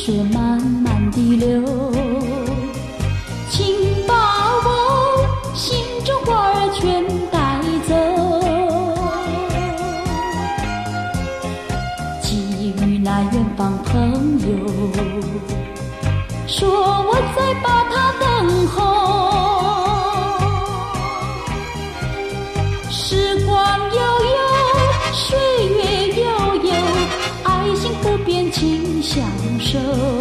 水慢慢地流，请把我心中花儿全带走。寄予那远方朋友，说我在把他等候。时光悠悠，岁月悠悠，爱情不变，请相守。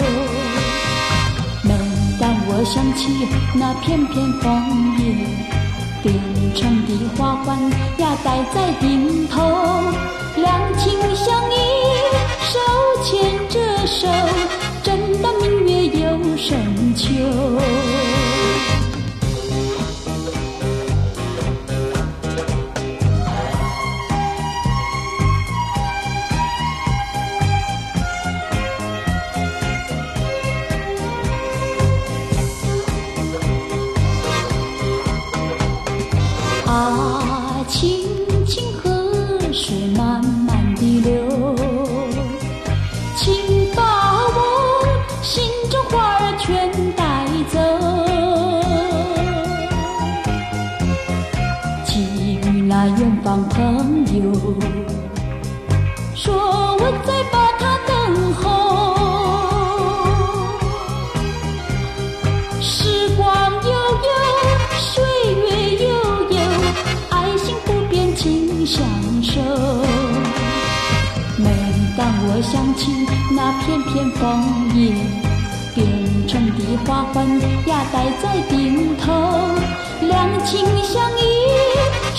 每当我想起那片片枫叶，变成的花环呀戴在顶头，两情相依，手牵着手，正当明月又深秋。啊，清清河水慢慢地流，请把我心中花儿全带走。寄予那远方朋友，说我在把他等候。时光悠悠，岁月悠悠，爱情不变，请相守。每当我想起那片片枫叶，变成的花环呀戴在顶头，两情相依，